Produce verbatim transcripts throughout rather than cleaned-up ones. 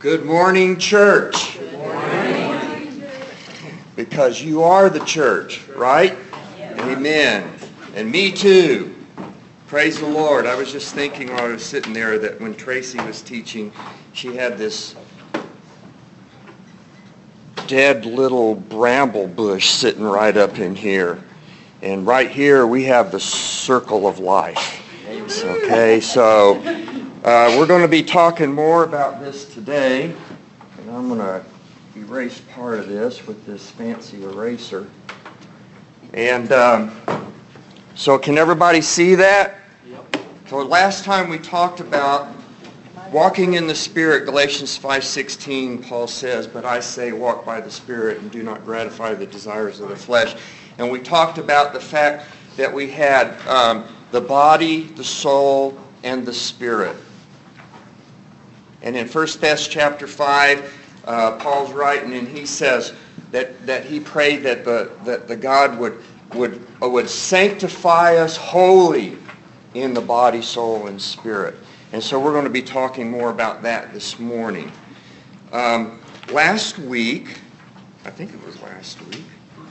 Good morning, church. Good morning. Because you are the church, right? Yes. Amen. And me too. Praise the Lord. I was just thinking while I was sitting there that when Tracy was teaching, she had this dead little bramble bush sitting right up in here. And right here we have the circle of life. Okay, so uh, we're going to be talking more about this today. And I'm going to erase part of this with this fancy eraser. And um, so can everybody see that? Yep. So last time we talked about walking in the Spirit. Galatians five sixteen, Paul says, "But I say, walk by the Spirit and do not gratify the desires of the flesh." And we talked about the fact that we had um, the body, the soul, and the spirit. And in First Thessalonians chapter five, uh, Paul's writing, and he says that, that he prayed that the that the God would would uh, would sanctify us wholly in the body, soul, and spirit. And so we're going to be talking more about that this morning. Um, last week, I think it was last week,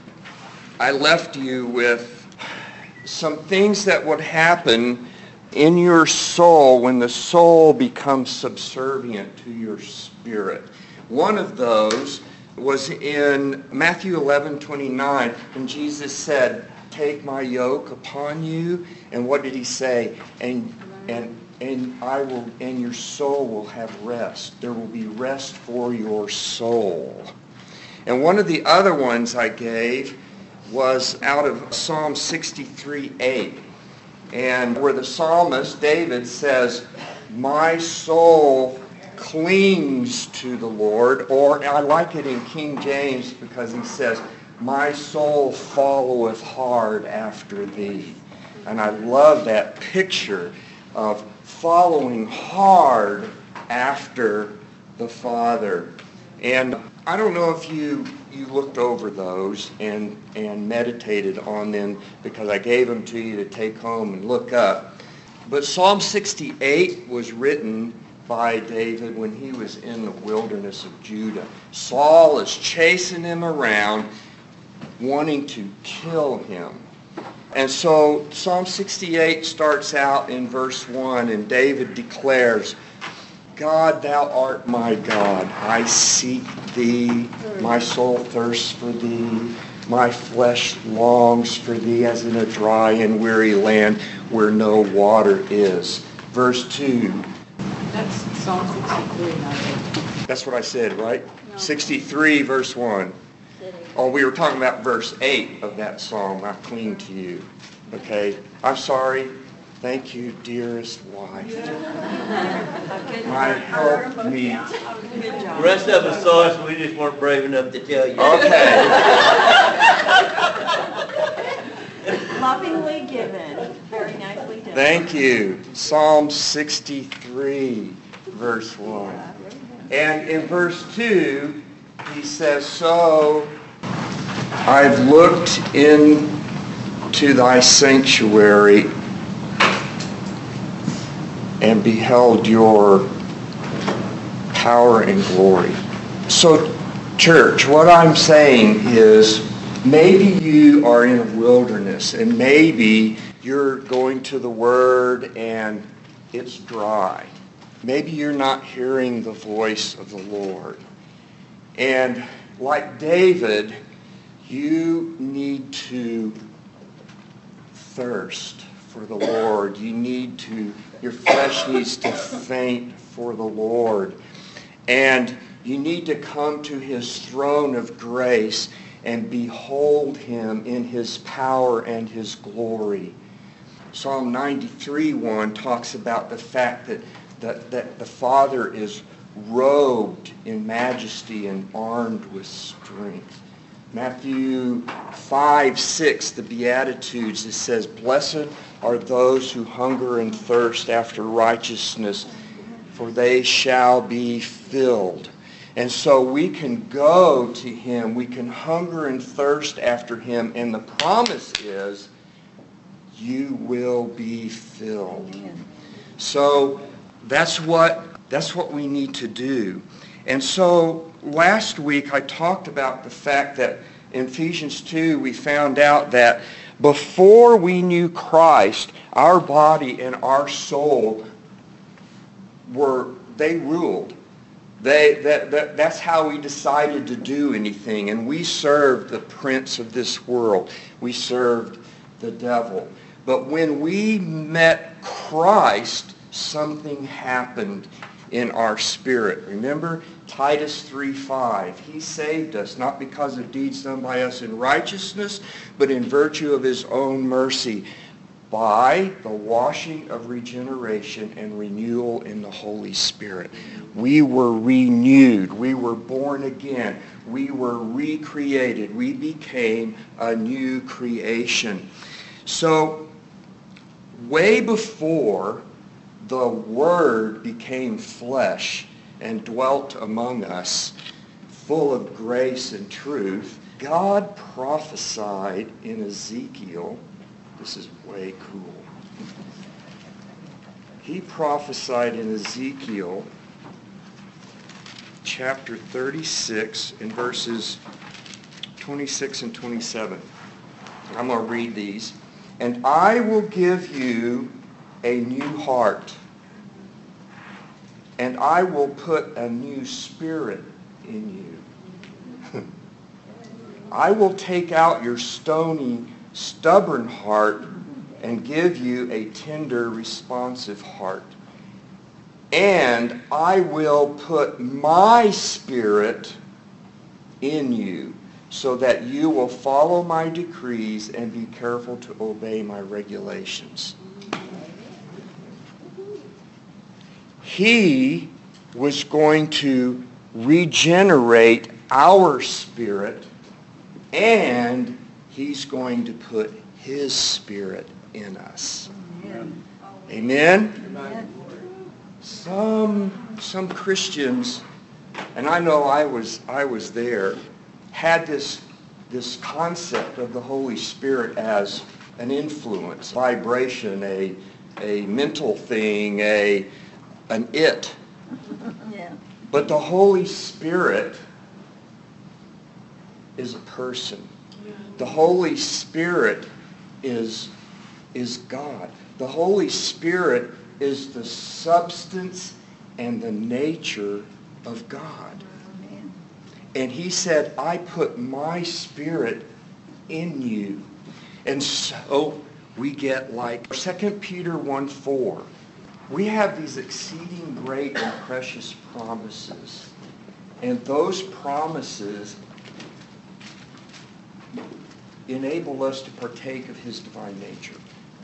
I left you with some things that would happen in your soul when the soul becomes subservient to your spirit. One of those was in Matthew eleven twenty-nine, when Jesus said, "Take my yoke upon you." And what did he say? And and and I will, and your soul will have rest. There will be rest for your soul. And one of the other ones I gave was out of Psalm sixty-three eight, and where the psalmist David says, "My soul clings to the Lord," or I like it in King James because he says, "My soul followeth hard after thee." And I love that picture of following hard after the Father. And I don't know if you you looked over those and, and meditated on them, because I gave them to you to take home and look up. But Psalm sixty-eight was written by David when he was in the wilderness of Judah. Saul is chasing him around, wanting to kill him. And so Psalm sixty-eight starts out in verse one, and David declares, "God, thou art my God. I seek thee. My soul thirsts for thee. My flesh longs for thee as in a dry and weary land where no water is." Verse two. That's Psalm sixty-three, not eight. That's what I said, right? No. sixty-three, verse one. Oh, we were talking about verse eight of that psalm. I cling to you. Okay. I'm sorry. Thank you, dearest wife. My help me. The rest of us saw us, we just weren't brave enough to tell you. Okay. Lovingly given. Very nicely done. Thank you. Psalm sixty-three, verse one. And in verse two, he says, "So I've looked into thy sanctuary and beheld your power and glory." So, church, what I'm saying is, maybe you are in a wilderness, and maybe you're going to the Word and it's dry. Maybe you're not hearing the voice of the Lord. And like David, you need to thirst for the Lord. You need to, your flesh needs to faint for the Lord. And you need to come to his throne of grace and behold him in his power and his glory. Psalm ninety-three one talks about the fact that, that, that the Father is robed in majesty and armed with strength. Matthew five six, the Beatitudes, it says, "Blessed are those who hunger and thirst after righteousness, for they shall be filled." And so we can go to him, we can hunger and thirst after him, and the promise is, you will be filled. So that's what that's what we need to do. And so last week I talked about the fact that in Ephesians two we found out that before we knew Christ, our body and our soul were, they ruled. They, that, that, that's how we decided to do anything. And we served the prince of this world. We served the devil. But when we met Christ, something happened in our spirit. Remember Titus three five. He saved us not because of deeds done by us in righteousness, but in virtue of his own mercy, by the washing of regeneration and renewal in the Holy Spirit. We were renewed. We were born again. We were recreated. We became a new creation. So, way before the Word became flesh and dwelt among us, full of grace and truth, God prophesied in Ezekiel. This is way cool. He prophesied in Ezekiel chapter thirty-six in verses twenty-six and twenty-seven. I'm going to read these. And I will give you a new heart, and I will put a new spirit in you. I will take out your stony, stubborn heart and give you a tender, responsive heart. And I will put my spirit in you so that you will follow my decrees and be careful to obey my regulations. He was going to regenerate our spirit, and he's going to put his spirit in us. Amen? Amen? Amen. Some some Christians, and I know I was I was there, had this this concept of the Holy Spirit as an influence, vibration, a a mental thing, a an it. Yeah. But the Holy Spirit is a person. The Holy Spirit is is God. The Holy Spirit is the substance and the nature of God. Amen. And he said, I put my spirit in you. And so we get like Second Peter one four. We have these exceeding great and precious promises. And those promises enable us to partake of his divine nature.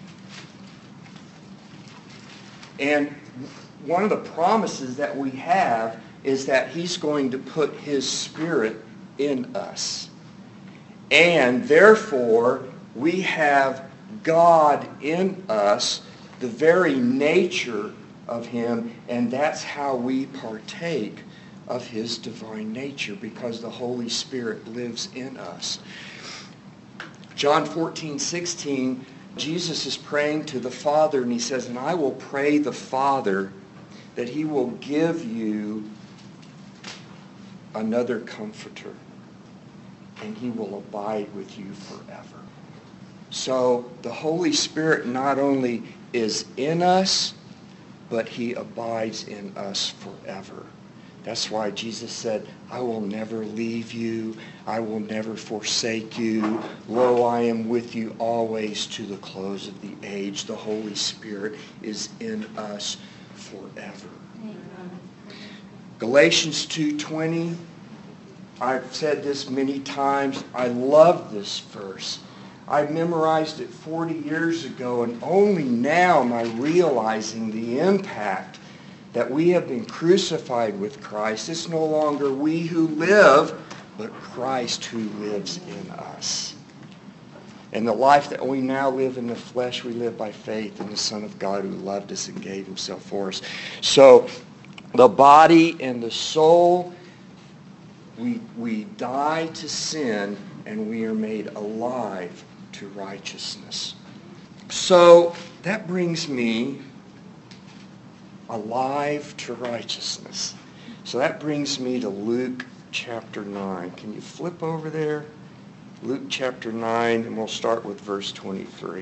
And one of the promises that we have is that he's going to put his spirit in us. And therefore, we have God in us, the very nature of him, and that's how we partake of his divine nature, because the Holy Spirit lives in us. John fourteen sixteen, Jesus is praying to the Father, and he says, and I will pray the Father that he will give you another comforter, and he will abide with you forever. So the Holy Spirit not only is in us, but he abides in us forever. That's why Jesus said, I will never leave you. I will never forsake you. Lo, I am with you always to the close of the age. The Holy Spirit is in us forever. Amen. Galatians two twenty. I've said this many times. I love this verse. I memorized it forty years ago, and only now am I realizing the impact that we have been crucified with Christ. It's no longer we who live, but Christ who lives in us. And the life that we now live in the flesh, we live by faith in the Son of God who loved us and gave himself for us. So the body and the soul, we, we die to sin, and we are made alive to righteousness. So that brings me alive to righteousness. So that brings me to Luke chapter nine. Can you flip over there? Luke chapter nine, and we'll start with verse twenty-three.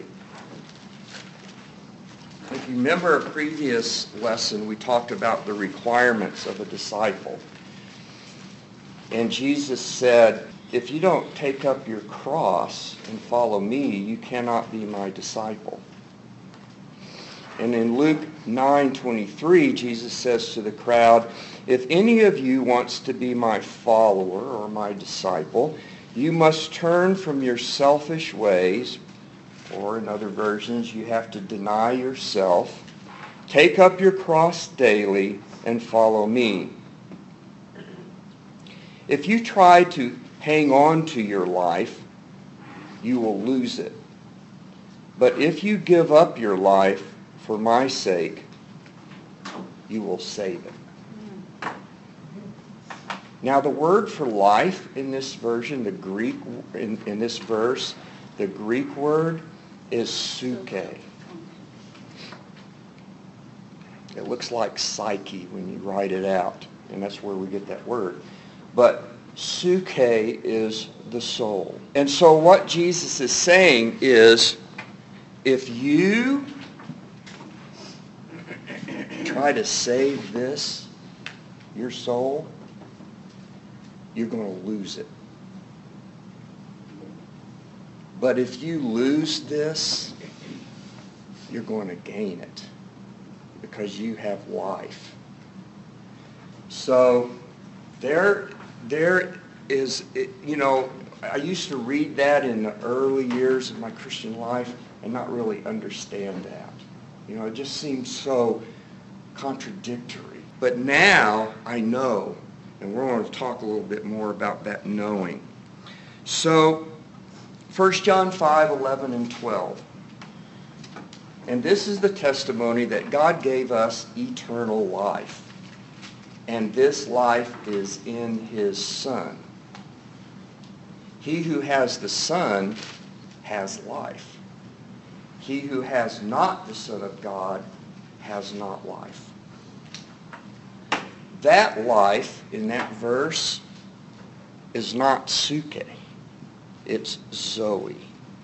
If you remember a previous lesson, we talked about the requirements of a disciple. And Jesus said, if you don't take up your cross and follow me, you cannot be my disciple. And in Luke nine twenty-three, Jesus says to the crowd, if any of you wants to be my follower or my disciple, you must turn from your selfish ways, or in other versions, you have to deny yourself, take up your cross daily, and follow me. If you try to hang on to your life, you will lose it. But if you give up your life for my sake, you will save it. Now the word for life in this version, the Greek, in, in this verse, the Greek word is suke. It looks like psyche when you write it out, and that's where we get that word. But suke is the soul. And so what Jesus is saying is, if you try to save this, your soul, you're going to lose it. But if you lose this, you're going to gain it because you have life. So there, there is, you know, I used to read that in the early years of my Christian life and not really understand that. You know, it just seems so contradictory. But now I know, and we're going to talk a little bit more about that knowing. So, First John five, eleven, and twelve. And this is the testimony that God gave us eternal life. And this life is in his Son. He who has the Son has life. He who has not the Son of God has not life. That life in that verse is not suke. It's Zoe.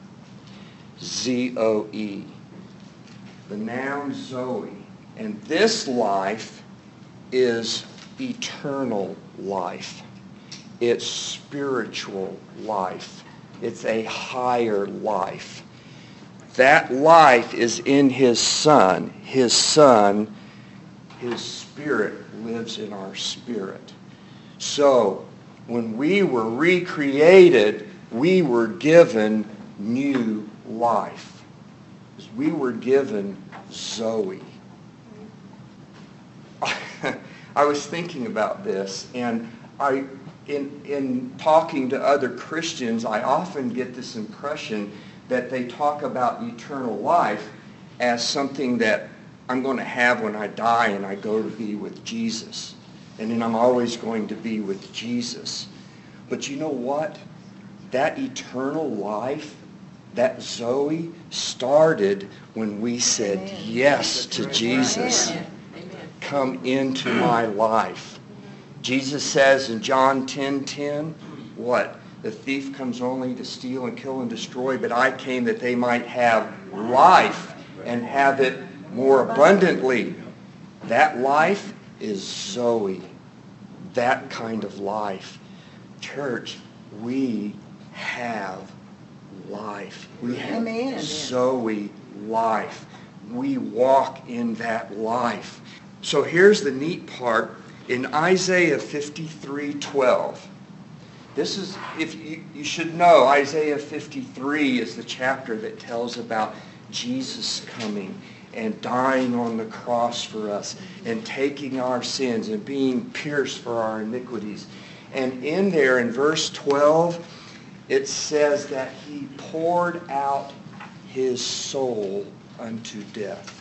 Z O E. The noun Zoe. And this life is eternal life. It's spiritual life. It's a higher life. That life is in his Son. His Son, his Spirit lives in our spirit. So, when we were recreated, we were given new life. We were given Zoe. I was thinking about this, and I, in, in talking to other Christians, I often get this impression that they talk about eternal life as something that I'm going to have when I die and I go to be with Jesus. And then I'm always going to be with Jesus. But you know what? That eternal life, that Zoe, started when we said Amen. Yes to Jesus. Amen. Come into my life. Jesus says in John ten ten, what? The thief comes only to steal and kill and destroy, but I came that they might have life and have it more abundantly. That life is Zoe. That kind of life. Church, we have life. We have Amen. Zoe life. We walk in that life. So here's the neat part. In Isaiah fifty-three twelve, this is, if you, you should know, Isaiah fifty-three is the chapter that tells about Jesus coming and dying on the cross for us and taking our sins and being pierced for our iniquities. And in there, in verse twelve, it says that he poured out his soul unto death.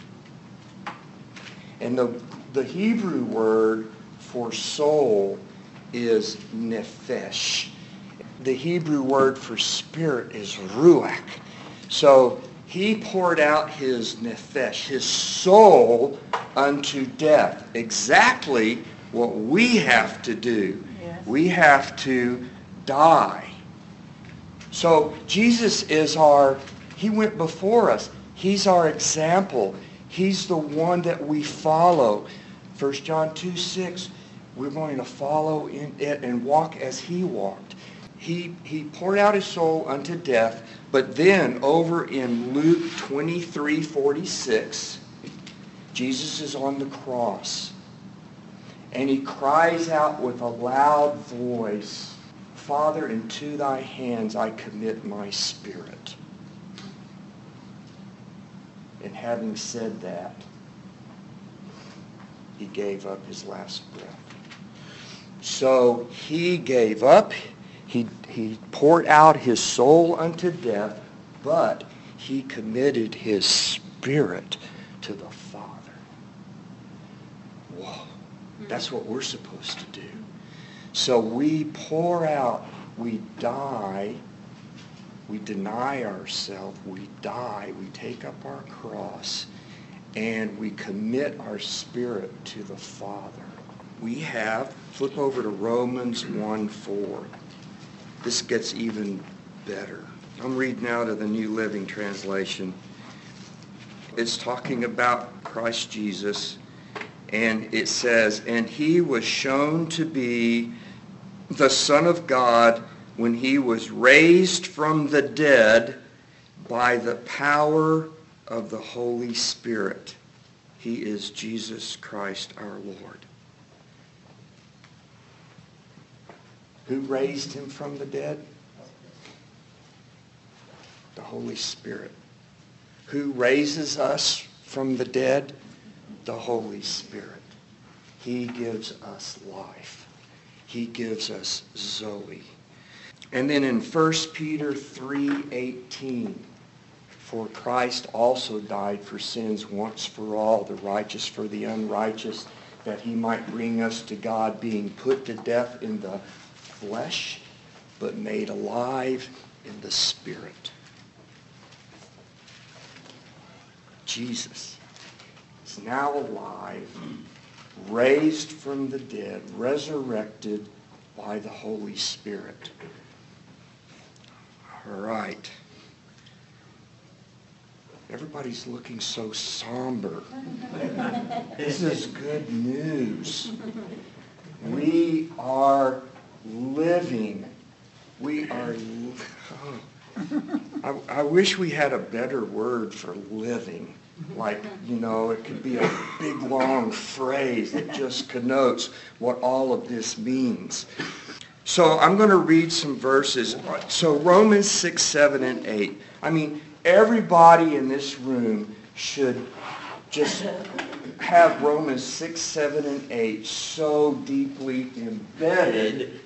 And the, the Hebrew word for soul is nephesh. The Hebrew word for spirit is ruach. So he poured out his nephesh, his soul, unto death. Exactly what we have to do. Yes. We have to die. So Jesus is our, he went before us. He's our example. He's the one that we follow. First John two six, we're going to follow in it and walk as he walked. He, he poured out his soul unto death, but then over in Luke twenty-three forty-six, Jesus is on the cross. And he cries out with a loud voice, Father, into thy hands I commit my spirit. And having said that, he gave up his last breath. So he gave up, he, he poured out his soul unto death, but he committed his spirit to the Father. Whoa, that's what we're supposed to do. So we pour out, we die, we deny ourselves, we die, we take up our cross, and we commit our spirit to the Father. We have, flip over to Romans one four. This gets even better. I'm reading out of the New Living Translation. It's talking about Christ Jesus, and it says, and he was shown to be the Son of God when he was raised from the dead by the power of the Holy Spirit. He is Jesus Christ our Lord. Who raised him from the dead? The Holy Spirit. Who raises us from the dead? The Holy Spirit. He gives us life. He gives us Zoe. And then in First Peter three eighteen, for Christ also died for sins once for all, the righteous for the unrighteous, that he might bring us to God, being put to death in the flesh, but made alive in the Spirit. Jesus is now alive, raised from the dead, resurrected by the Holy Spirit. All right. Everybody's looking so somber. This is good news. We are living. We are... Oh, I, I wish we had a better word for living. Like, you know, it could be a big, long phrase that just connotes what all of this means. So I'm going to read some verses. So Romans six, seven, and eight. I mean, everybody in this room should just have Romans six, seven, and eight so deeply embedded,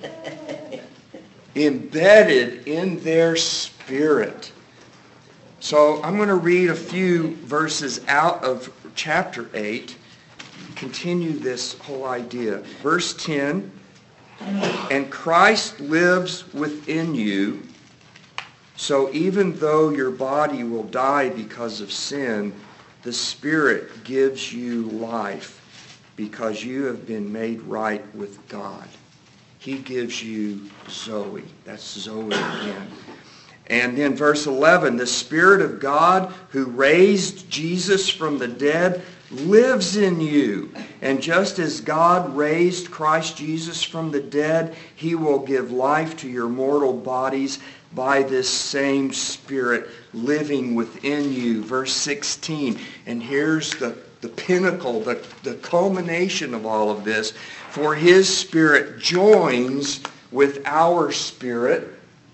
embedded in their spirit. So I'm going to read a few verses out of chapter eight, continue this whole idea. Verse ten, and Christ lives within you, so even though your body will die because of sin, the Spirit gives you life because you have been made right with God. He gives you Zoe. That's Zoe again. And then verse eleven, the Spirit of God who raised Jesus from the dead lives in you. And just as God raised Christ Jesus from the dead, he will give life to your mortal bodies by this same Spirit living within you. Verse sixteen, and here's the, the pinnacle, the, the culmination of all of this. For his Spirit joins with our spirit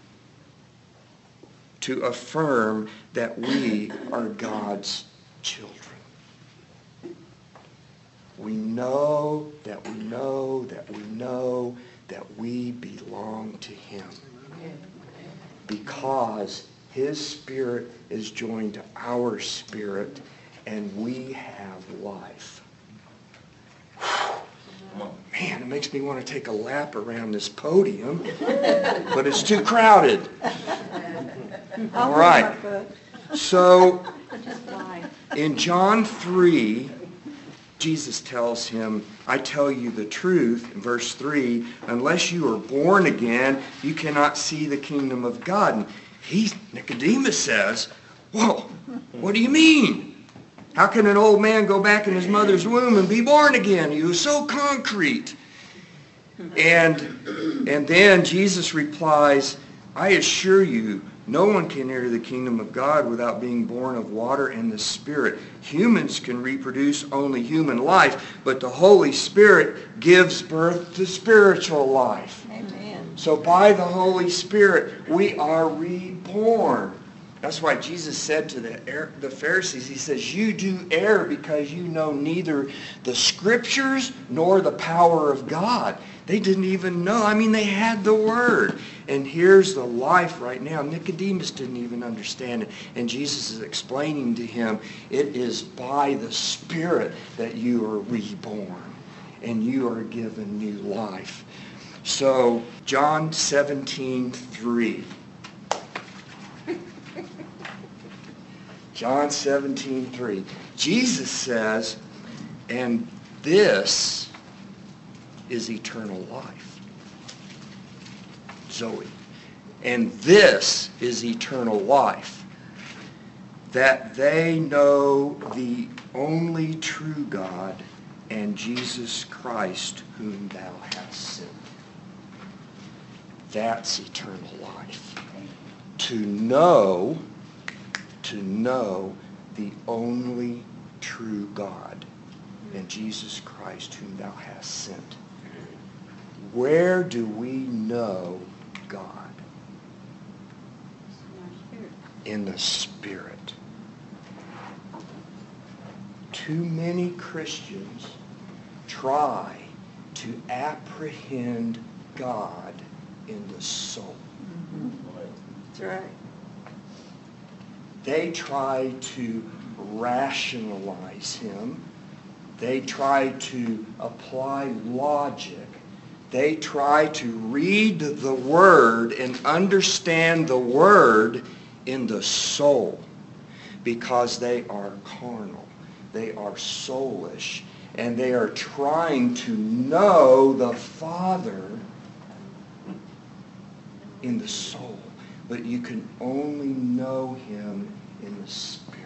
to affirm that we are God's children. We know that we know that we know that we belong to him. Because his Spirit is joined to our spirit and we have life. Man, it makes me want to take a lap around this podium, but it's too crowded. All right. So, in John three, Jesus tells him, I tell you the truth, in verse three, unless you are born again, you cannot see the kingdom of God. And he, Nicodemus says, whoa, what do you mean? How can an old man go back in his mother's womb and be born again? He was so concrete. And, and then Jesus replies, I assure you, no one can enter the kingdom of God without being born of water and the Spirit. Humans can reproduce only human life, but the Holy Spirit gives birth to spiritual life. Amen. So by the Holy Spirit, we are reborn. That's why Jesus said to the, the Pharisees, he says, you do err because you know neither the Scriptures nor the power of God. They didn't even know. I mean, they had the Word. And here's the life right now. Nicodemus didn't even understand it. And Jesus is explaining to him, it is by the Spirit that you are reborn. And you are given new life. So, John seventeen three. John seventeen three. Jesus says, and this is eternal life. Zoe. And this is eternal life, that they know the only true God and Jesus Christ whom thou hast sent. That's eternal life. To know, to know the only true God and Jesus Christ whom thou hast sent. Where do we know God? In the Spirit. Too many Christians try to apprehend God in the soul. That's right. They try to rationalize him. They try to apply logic. They try to read the Word and understand the Word in the soul because they are carnal. They are soulish. And they are trying to know the Father in the soul. But you can only know him in the Spirit.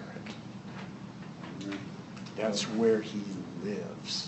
That's where he lives.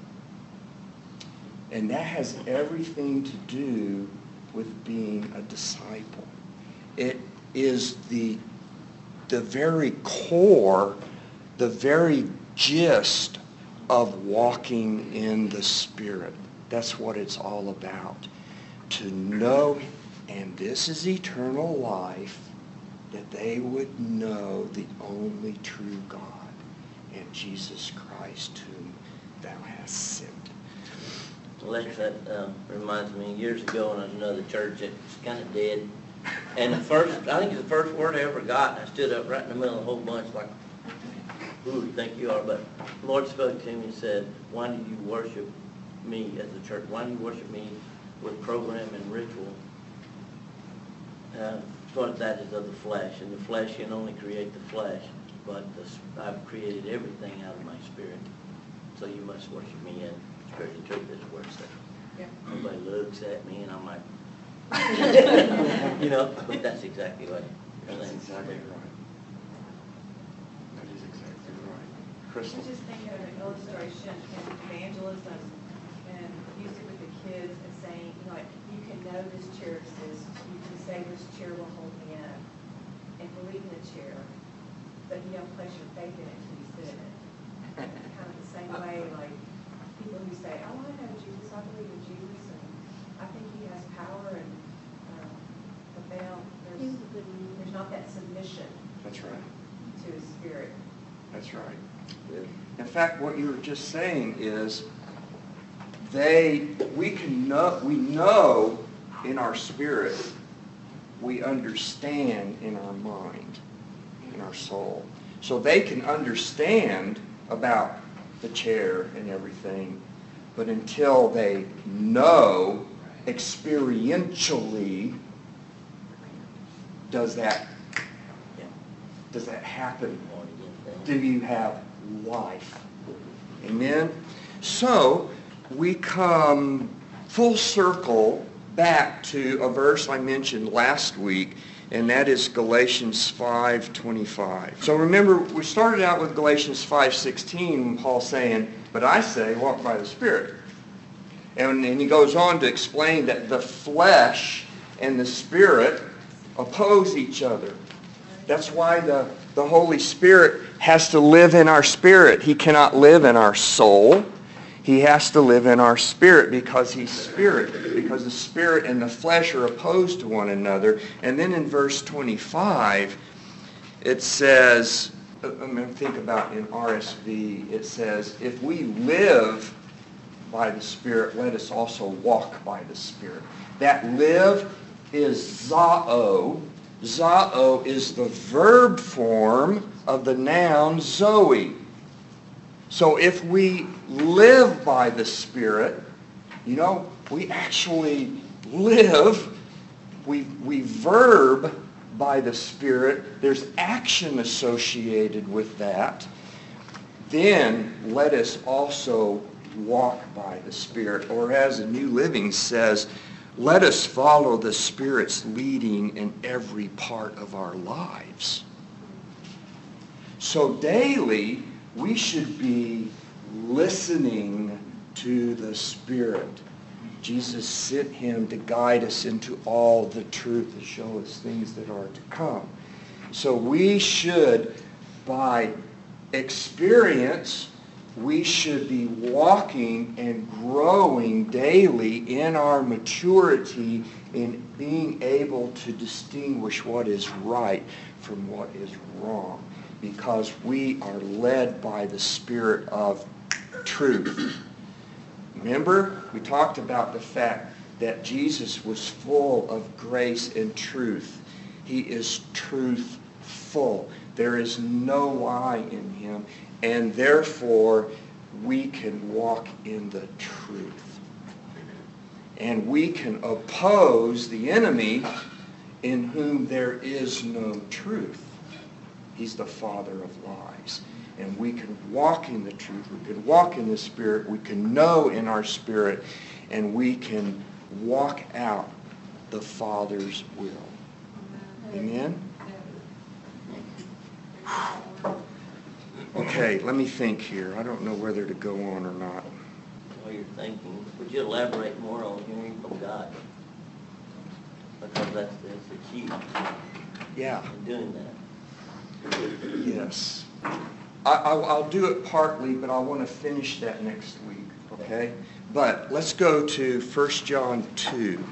And that has everything to do with being a disciple. It is the, the very core, the very gist of walking in the Spirit. That's what it's all about. To know, and this is eternal life, that they would know the only true God and Jesus Christ whom thou hast sent. Lex, that um, reminds me, years ago in another church that was kind of dead. And the first, I think it's the first word I ever got, and I stood up right in the middle of the whole bunch like, who do you think you are? But the Lord spoke to me and said, why do you worship me as a church? Why do you worship me with program and ritual? Uh, but that is of the flesh, and the flesh can only create the flesh, but the, I've created everything out of my spirit. So you must worship me in spirit and truth, is where it's at. Yeah. Everybody looks at me and I'm like, you know, but that's exactly what. That's exactly right. That is exactly right. Crystal? I was just thinking of an illustration in evangelism and used it with the kids and saying, you know, like, you can know this chair exists, you can say this chair will hold me up and believe in the chair, but you don't place your faith in it until you sit in it. Kind of the same way, like, people who say, oh, I know Jesus, I believe in Jesus, and I think he has power, and um, but they don't, there's, there's not that submission That's right. to his spirit. That's right. In fact, what you were just saying is they, we can know, we know in our spirit, we understand in our mind, in our soul. So they can understand about the chair and everything, but until they know experientially, does that, does that happen? Do you have life? Amen? So, we come full circle back to a verse I mentioned last week, and that is Galatians five twenty-five. So remember, we started out with Galatians five sixteen, when Paul's saying, but I say, walk by the Spirit. And, and he goes on to explain that the flesh and the Spirit oppose each other. That's why the, the Holy Spirit has to live in our spirit. He cannot live in our soul. He has to live in our spirit because he's spirit. Because the spirit and the flesh are opposed to one another. And then in verse twenty-five, it says, I mean, think about in R S V, it says, if we live by the Spirit, let us also walk by the Spirit. That live is zao. Zao is the verb form of the noun zoe. So if we live by the Spirit, you know, we actually live, we, we verb by the Spirit. There's action associated with that. Then let us also walk by the Spirit. Or as the New Living says, let us follow the Spirit's leading in every part of our lives. So daily, we should be listening to the Spirit. Jesus sent him to guide us into all the truth, to show us things that are to come. So we should, by experience, we should be walking and growing daily in our maturity in being able to distinguish what is right from what is wrong, because we are led by the Spirit of truth. Remember, we talked about the fact that Jesus was full of grace and truth. He is truthful. There is no lie in him. And therefore, we can walk in the truth. And we can oppose the enemy in whom there is no truth. He's the father of lies. And we can walk in the truth. We can walk in the Spirit. We can know in our spirit. And we can walk out the Father's will. Amen? Okay, let me think here. I don't know whether to go on or not. While you're thinking, would you elaborate more on hearing from God? Because that's, that's the key Yeah. in doing that. Yes. I, I'll, I'll do it partly, but I want to finish that next week, okay? But let's go to First John two.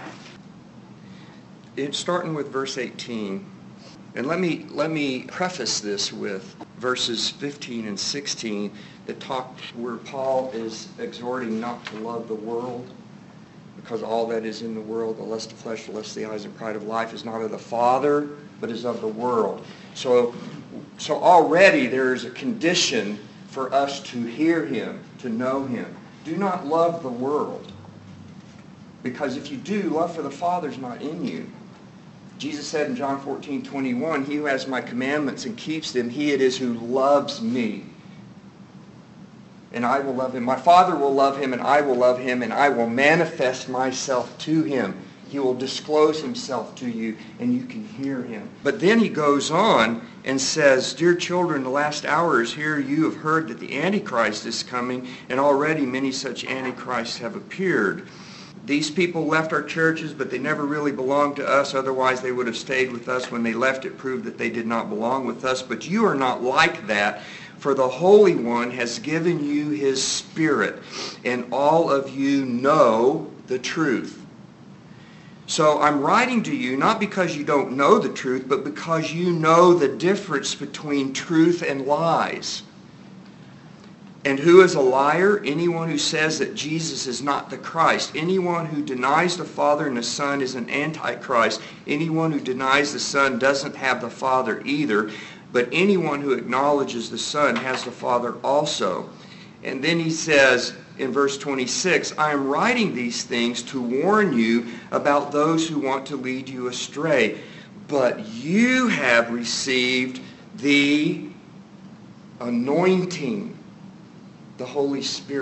It's starting with verse eighteen. And let me, let me preface this with verses fifteen and sixteen that talk where Paul is exhorting not to love the world, because all that is in the world, the lust of flesh, the lust of the eyes, and pride of life, is not of the Father, but is of the world. So, so already there is a condition for us to hear him, to know him. Do not love the world, because if you do, love for the Father is not in you. Jesus said in John fourteen twenty-one, he who has my commandments and keeps them, he it is who loves me. And I will love him. My Father will love him, and I will love him, and I will manifest myself to him. He will disclose himself to you, and you can hear him. But then he goes on and says, dear children, the last hour is here. You have heard that the Antichrist is coming, and already many such Antichrists have appeared. These people left our churches, but they never really belonged to us. Otherwise, they would have stayed with us. When they left, it proved that they did not belong with us. But you are not like that, for the Holy One has given you his Spirit, and all of you know the truth. So I'm writing to you not because you don't know the truth, but because you know the difference between truth and lies. And who is a liar? Anyone who says that Jesus is not the Christ. Anyone who denies the Father and the Son is an antichrist. Anyone who denies the Son doesn't have the Father either. But anyone who acknowledges the Son has the Father also. And then he says in verse twenty-six, I am writing these things to warn you about those who want to lead you astray. But you have received the anointing, the Holy Spirit.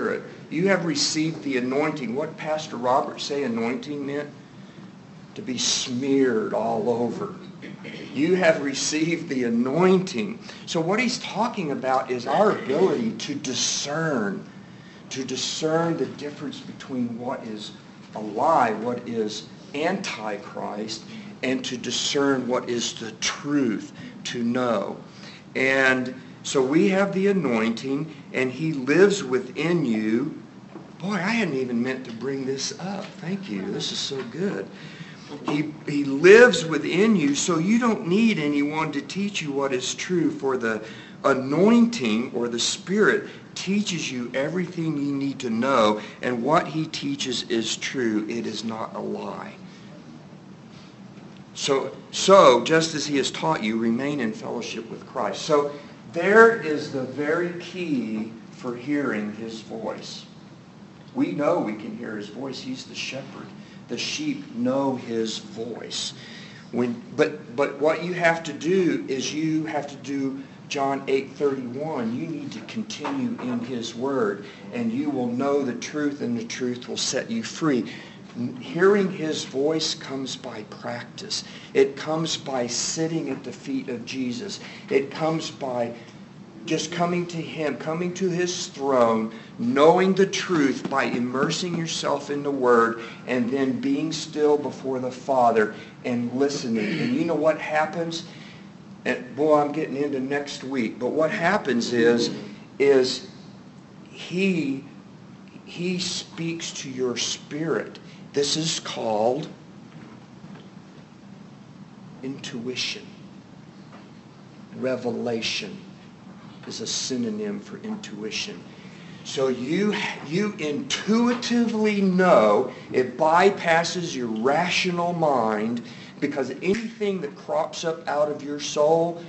You have received the anointing. What did Pastor Robert say anointing meant? To be smeared all over. You have received the anointing. So what he's talking about is our ability to discern, to discern the difference between what is a lie, what is antichrist, and to discern what is the truth, to know. And so we have the anointing, and he lives within you. Boy, I hadn't even meant to bring this up. Thank you. This is so good. He, he lives within you, so you don't need anyone to teach you what is true, for the anointing or the Spirit teaches you everything you need to know, and what he teaches is true. It is not a lie. So, so just as he has taught you, remain in fellowship with Christ. So there is the very key for hearing his voice. We know we can hear his voice. He's the shepherd. The sheep know his voice. When, but, but what you have to do is you have to do John eight thirty-one. You need to continue in his word, and you will know the truth, and the truth will set you free. Hearing his voice comes by practice. It comes by sitting at the feet of Jesus. It comes by just coming to him, coming to his throne, knowing the truth by immersing yourself in the word, and then being still before the Father and listening. And you know what happens? And boy, I'm getting into next week. But what happens is, is he, he speaks to your spirit. This is called intuition. Revelation is a synonym for intuition. So you, you intuitively know, it bypasses your rational mind, because anything that crops up out of your soul,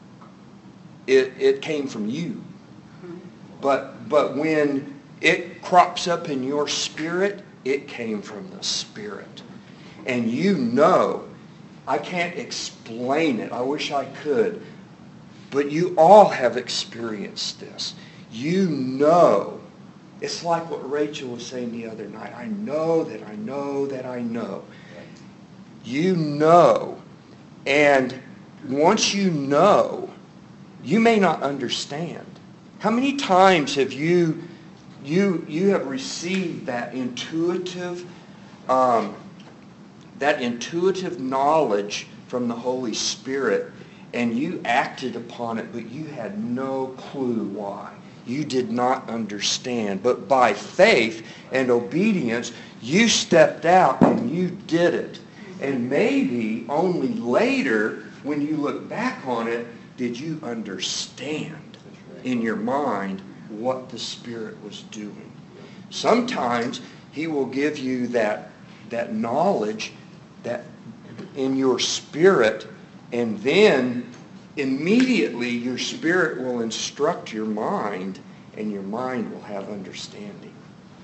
it, it came from you. But, but when it crops up in your spirit, it came from the Spirit. And you know, I can't explain it. I wish I could. But you all have experienced this. You know. It's like what Rachel was saying the other night. I know that I know that I know. You know. And once you know, you may not understand. How many times have you you you have received that intuitive um, that intuitive knowledge from the Holy Spirit, and you acted upon it, but you had no clue why. You did not understand. But by faith and obedience, you stepped out and you did it. And maybe only later, when you look back on it, did you understand in your mind what the Spirit was doing. Sometimes he will give you that, that knowledge that in your spirit, and then immediately your spirit will instruct your mind, and your mind will have understanding.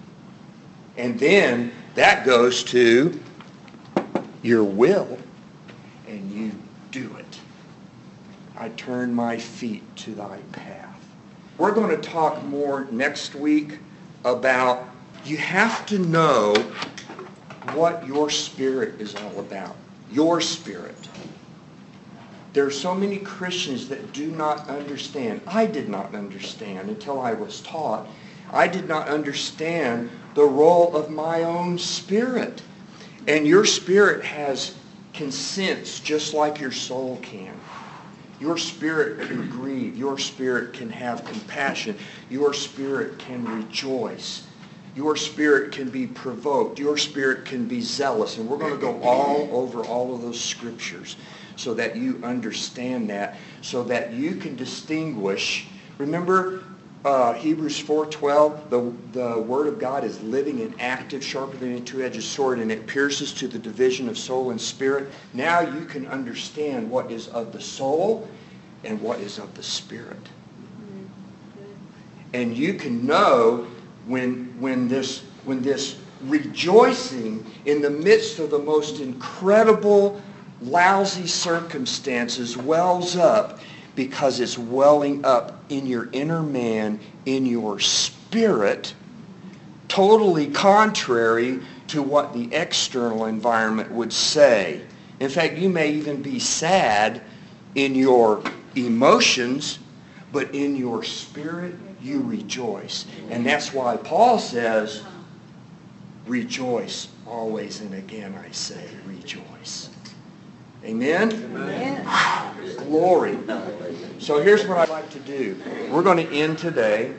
And then that goes to your will, and you do it. I turn my feet to thy path. We're going to talk more next week about, you have to know what your spirit is all about. Your spirit. There are so many Christians that do not understand. I did not understand until I was taught. I did not understand the role of my own spirit. And your spirit has can sense just like your soul can. Your spirit can grieve. Your spirit can have compassion. Your spirit can rejoice. Your spirit can be provoked. Your spirit can be zealous. And we're going to go all over all of those scriptures so that you understand that, so that you can distinguish. Remember uh, Hebrews four twelve, the, the Word of God is living and active, sharper than a two-edged sword, and it pierces to the division of soul and spirit. Now you can understand what is of the soul and what is of the spirit. And you can know when, when, this, when this rejoicing in the midst of the most incredible, lousy circumstances wells up, because it's welling up in your inner man, in your spirit, totally contrary to what the external environment would say. In fact, you may even be sad in your emotions, but in your spirit you rejoice. And that's why Paul says, rejoice always, and again I say, rejoice. Amen? Amen. Glory. So here's what I'd like to do. We're going to end today.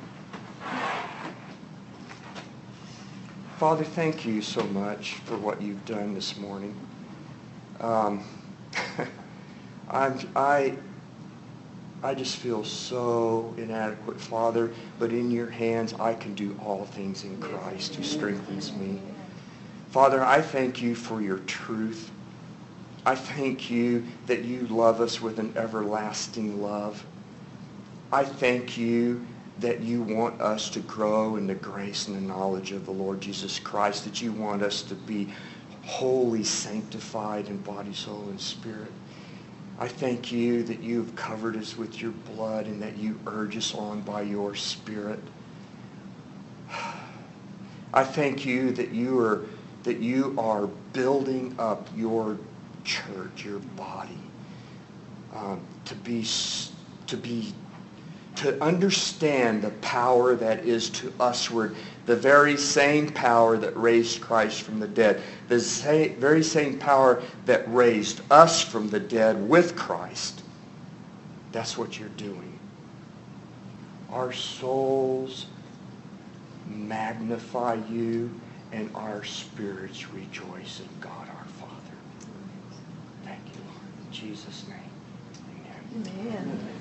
Father, thank you so much for what you've done this morning. Um, I'm, I, I just feel so inadequate, Father, but in your hands I can do all things in Christ who strengthens me. Father, I thank you for your truth. I thank you that you love us with an everlasting love. I thank you that you want us to grow in the grace and the knowledge of the Lord Jesus Christ, that you want us to be wholly sanctified in body, soul, and spirit. I thank you that you've covered us with your blood and that you urge us on by your Spirit. I thank you that you are, that you are building up your church, your body, um, to be, to be, to understand the power that is to usward, the very same power that raised Christ from the dead, the same, very same power that raised us from the dead with Christ. That's what you're doing. Our souls magnify you, and our spirits rejoice in God our Father. Thank you, Lord. In Jesus' name, amen. Amen.